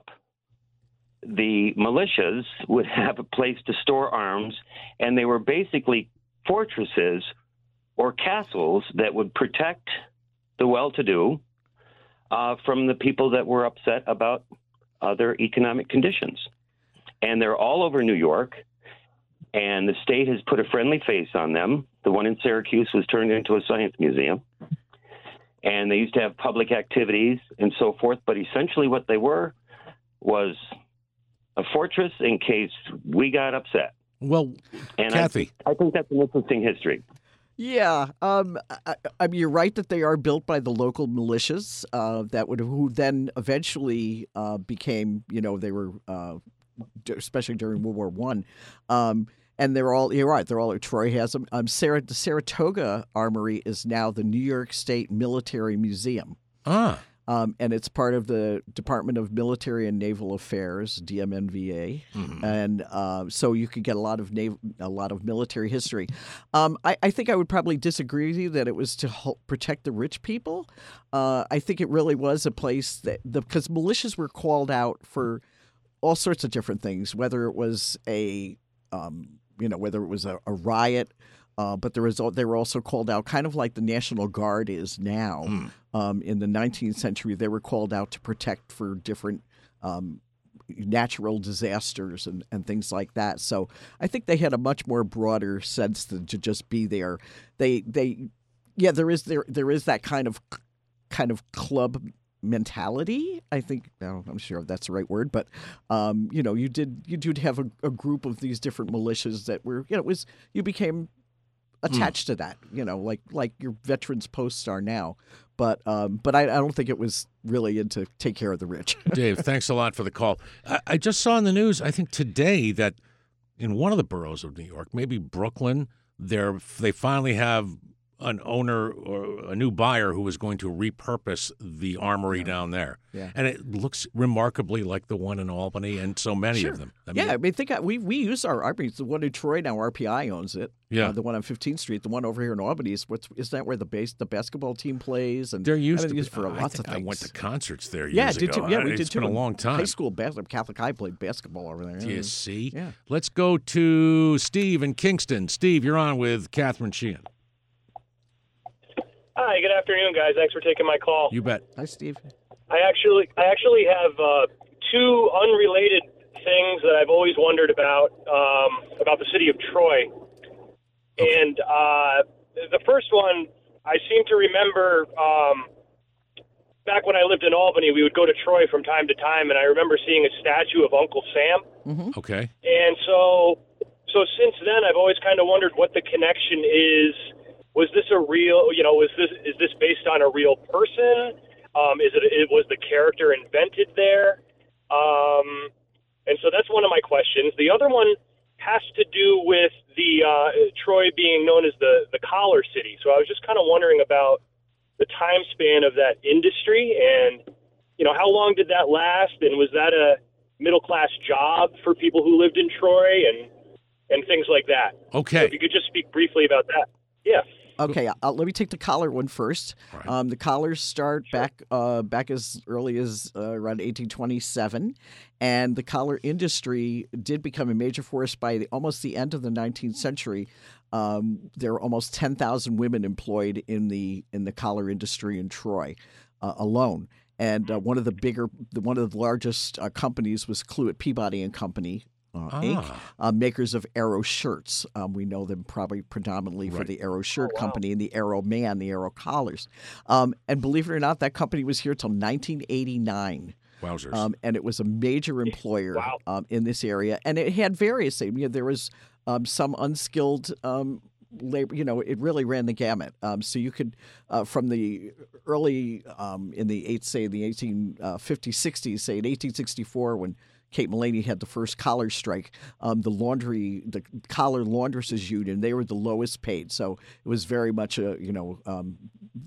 the militias would have a place to store arms, and they were basically fortresses or castles that would protect the well-to-do uh, from the people that were upset about other economic conditions. And they're all over New York, and the state has put a friendly face on them. The one in Syracuse was turned into a science museum, and they used to have public activities and so forth, but essentially what they were was a fortress in case we got upset. Well, and Kathy. I, I think that's an interesting history. Yeah, um, I, I mean, you're right that they are built by the local militias uh, that would who then eventually uh, became, you know, they were uh, especially during World War One, um, and they're all you're right. They're all Troy has them. Um, Sarah, the Saratoga Armory is now the New York State Military Museum. Ah. Um, and it's part of the Department of Military and Naval Affairs, D M N V A, mm-hmm. and uh, so you could get a lot of nav- a lot of military history. Um, I, I think I would probably disagree with you that it was to help protect the rich people. Uh, I think it really was a place that the because militias were called out for all sorts of different things, whether it was a um, you know whether it was a, a riot. Uh, but there was, they were also called out, kind of like the National Guard is now. Mm. Um, in the nineteenth century, they were called out to protect for different um, natural disasters and, and things like that. So I think they had a much more broader sense than to just be there. They, they, yeah, there is there there is that kind of kind of club mentality. I think no, I'm sure if that's the right word, but um, you know, you did you did have a, a group of these different militias that were, you know, it was you became attached mm. to that, you know, like like your veterans posts are now. But um, but I, I don't think it was really into take care of the rich. Dave, thanks a lot for the call. I, I just saw in the news, I think today, that in one of the boroughs of New York, maybe Brooklyn, they're, they finally have an owner or a new buyer who is going to repurpose the armory yeah. down there. Yeah. And it looks remarkably like the one in Albany and so many sure. of them. I mean, yeah, I mean, think I, we we use our armory. The one in Troy now, R P I owns it. Yeah. Uh, the one on fifteenth Street, the one over here in Albany is what's is that where the base the basketball team plays? And they're used I mean, to used for I lots of things. I went to concerts there yeah, years did ago. Too, yeah, we it's did too. It's been a long time. High school basketball, Catholic High played basketball over there. Do you see? Yeah. Let's go to Steve in Kingston. Steve, you're on with Catherine Sheehan. Hi, good afternoon, guys. Thanks for taking my call. You bet. Hi, Steve. I actually, I actually have uh, two unrelated things that I've always wondered about um, about the city of Troy. Okay. And uh, the first one, I seem to remember um, back when I lived in Albany, we would go to Troy from time to time, and I remember seeing a statue of Uncle Sam. Mm-hmm. Okay. And so so since then, I've always kind of wondered what the connection is. Was this a real, you know, was this is this based on a real person? Um, is it, it was the character invented there? Um, and so that's one of my questions. The other one has to do with the uh, Troy being known as the, the collar city. So I was just kind of wondering about the time span of that industry and, you know, how long did that last? And was that a middle class job for people who lived in Troy and, and things like that? Okay. So if you could just speak briefly about that. Yeah. Okay, uh, let me take the collar one first. Right. Um, the collars start back uh, back as early as uh, around eighteen twenty-seven, and the collar industry did become a major force by the, almost the end of the nineteenth century. Um, there were almost ten thousand women employed in the in the collar industry in Troy uh, alone. And uh, one of the bigger, the, one of the largest uh, companies was Cluett Peabody and Company. Uh, Ah. Incorporated, uh, makers of Arrow shirts. Um, we know them probably predominantly for Right. the Arrow shirt Oh, wow. company and the Arrow man, the Arrow collars. Um, and believe it or not, that company was here till nineteen eighty-nine. Wowzers. Um, and it was a major employer Wow. um, in this area. And it had various things. You know, there was um, some unskilled um, labor. You know, it really ran the gamut. Um, so you could, uh, from the early, um, in the eight, say, the eighteen fifties, sixties, say in eighteen sixty-four, when Kate Mullaney had the first collar strike, um, the laundry, the collar laundresses union, they were the lowest paid. So it was very much a, you know, um,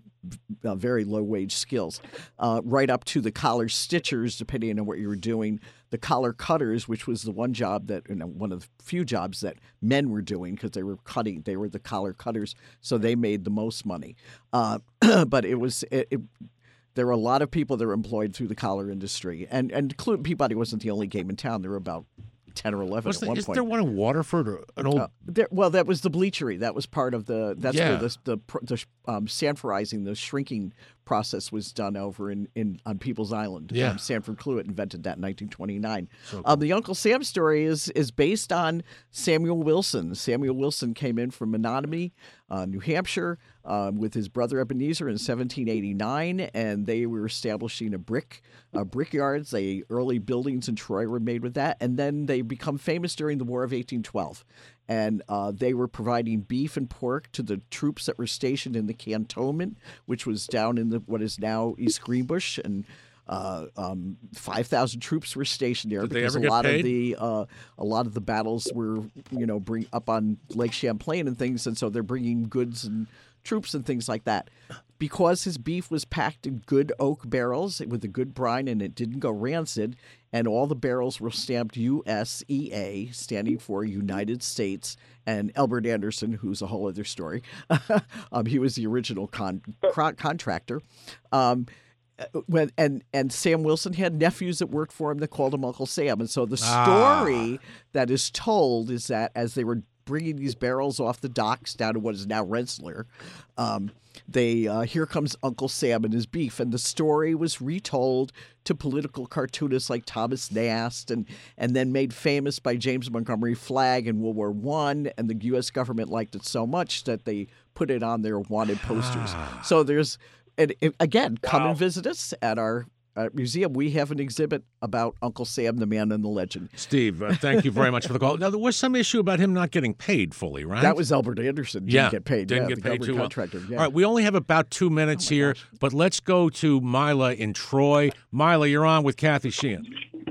uh, very low wage skills, uh, right up to the collar stitchers, depending on what you were doing. The collar cutters, which was the one job that, you know, one of the few jobs that men were doing because they were cutting, they were the collar cutters, so they made the most money. Uh, but it was, it, it, there were a lot of people that were employed through the collar industry, and and Cluett Peabody wasn't the only game in town. There were about ten or eleven Was at the, one is point. there one in Waterford or an old? Uh, there, well, that was the bleachery. That was part of the. That's Yeah. where the the, pr- the um, Sanforizing, the shrinking process was done over in, in on People's Island. Yeah. Um, Sanford Cluett invented that in nineteen twenty-nine. So Um, the Uncle Sam story is is based on Samuel Wilson. Samuel Wilson came in from Menominee, uh, New Hampshire, um, with his brother Ebenezer in seventeen eighty-nine, and they were establishing a brick uh, brickyards. They early buildings in Troy were made with that, and then they become famous during the War of eighteen twelve. And uh, they were providing beef and pork to the troops that were stationed in the cantonment, which was down in the what is now East Greenbush, and uh, um, five thousand troops were stationed there Did they because ever a get lot paid? of the uh, a lot of the battles were, you know, bring up on Lake Champlain and things, and so they're bringing goods and troops and things like that. Because his beef was packed in good oak barrels with a good brine and it didn't go rancid, and all the barrels were stamped U S E A, standing for United States, and Albert Anderson, who's a whole other story. um, he was the original con- cro- contractor. Um, when and and Sam Wilson had nephews that worked for him that called him Uncle Sam, and so the story Ah. that is told is that as they were bringing these barrels off the docks down to what is now Rensselaer, um, they uh, here comes Uncle Sam and his beef, and the story was retold to political cartoonists like Thomas Nast, and and then made famous by James Montgomery Flagg in World War One, and the U S government liked it so much that they put it on their wanted posters. Ah. So there's, and it, again, come Wow. and visit us at our uh, museum. We have an exhibit about Uncle Sam, the man and the legend. Steve, uh, thank you very much for the call. Now, there was some issue about him not getting paid fully, right? That was Albert Anderson. Didn't Yeah, get paid. didn't yeah, get the paid government too well. contractor. Yeah. All right, we only have about two minutes here, but let's go to Mila in Troy. Mila, you're on with Kathy Sheehan.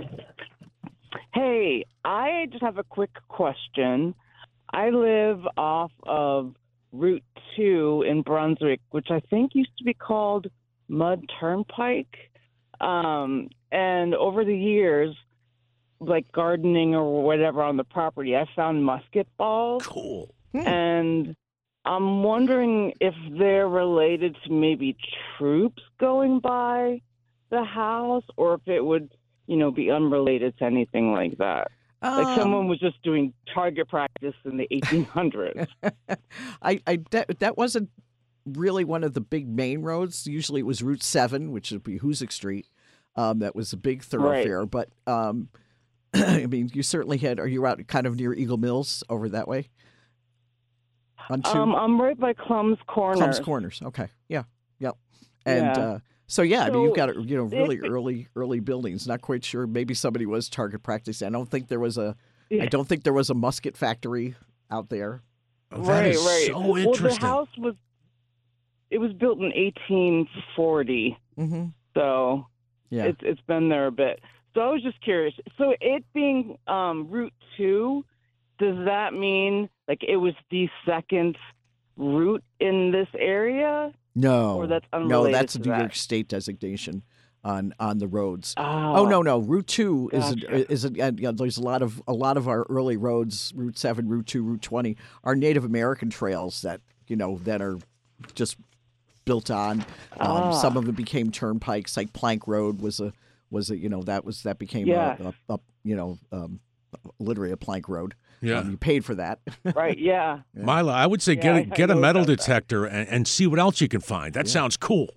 Hey, I just have a quick question. I live off of Route two in Brunswick, which I think used to be called Mud Turnpike. Um, and over the years, like gardening or whatever on the property, I found musket balls. Cool. And I'm wondering if they're related to maybe troops going by the house, or if it would, you know, be unrelated to anything like that. Like Um, someone was just doing target practice in the eighteen hundreds. I, I that, that wasn't really one of the big main roads. Usually it was Route seven, which would be Hoosick Street. Um, that was a big thoroughfare. But um, I mean, you certainly had. Are you out kind of near Eagle Mills over that way? On two um, I'm right by Clum's Corner. Clum's Corners. Okay. Yeah. Yep. And Yeah. uh, so yeah, I mean, you've So got you know really if- early early buildings. Not quite sure. Maybe somebody was target practice. I don't think there was a I don't think there was a musket factory out there. Oh, that right, is right. so Well, the interesting. house was it was built in eighteen forty, Mm-hmm. so Yeah. it's it's been there a bit. So I was just curious. So it being um, Route Two, does that mean like it was the second route in this area? No, Or that's no, unrelated that's a to New that? York State designation on on the roads. Oh, Oh no, no, Route Two is Gotcha. a, is a, uh, yeah, there's a lot of a lot of our early roads, Route Seven, Route Two, Route Twenty, are Native American trails that you know that are just built on. Um, Ah. Some of them became turnpikes, like Plank Road was a was a you know that was that became Yeah. a, a, a you know um, literally a plank road. Yeah. Um, you paid for that. right, yeah. Mila, I would say Yeah, get a, I- I get a know metal about that. detector and, and see what else you can find. That sounds cool.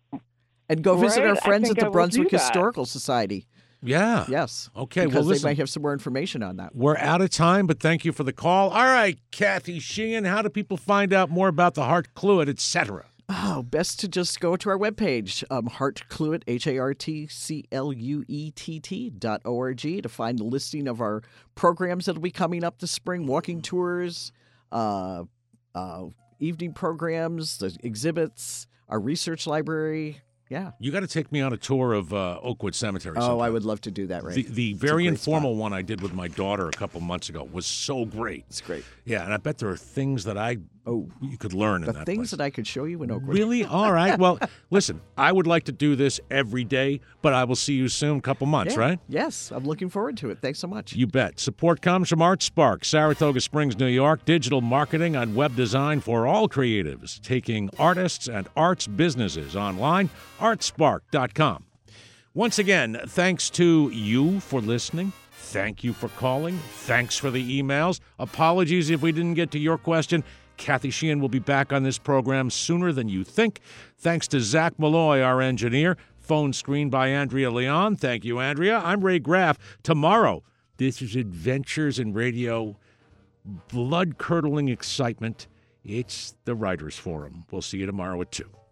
And go visit Right, our I friends think at I the will Brunswick do that. Historical Society. Yeah. Yes. Okay, well, because listen. they might have some more information on that. We're out of time, but thank you for the call. All right, Kathy Sheehan, how do people find out more about the Hart Cluet, et cetera? Oh, best to just go to our webpage, um, Hartcluet, H A R T C L U E T T dot O R G, to find the listing of our programs that will be coming up this spring, walking tours, uh, uh, evening programs, the exhibits, our research library. Yeah. You got to take me on a tour of uh, Oakwood Cemetery. Oh, sometime. I would love to do that, right? The, the It's a very great informal spot. one I did with my daughter a couple months ago was so great. It's great. Yeah, and I bet there are things that I Oh, you could learn the in that things place. that I could show you in Oakwood. Really? All right. Well, listen, I would like to do this every day, but I will see you soon, couple months, Yeah. right? Yes, I'm looking forward to it. Thanks so much. You bet. Support comes from ArtSpark, Saratoga Springs, New York. Digital marketing and web design for all creatives, taking artists and arts businesses online. art spark dot com. Once again, thanks to you for listening. Thank you for calling. Thanks for the emails. Apologies if we didn't get to your question. Kathy Sheehan will be back on this program sooner than you think. Thanks to Zach Malloy, our engineer. Phone screen by Andrea Leon. Thank you, Andrea. I'm Ray Graff. Tomorrow, this is Adventures in Radio, blood-curdling excitement. It's the Writers Forum. We'll see you tomorrow at two.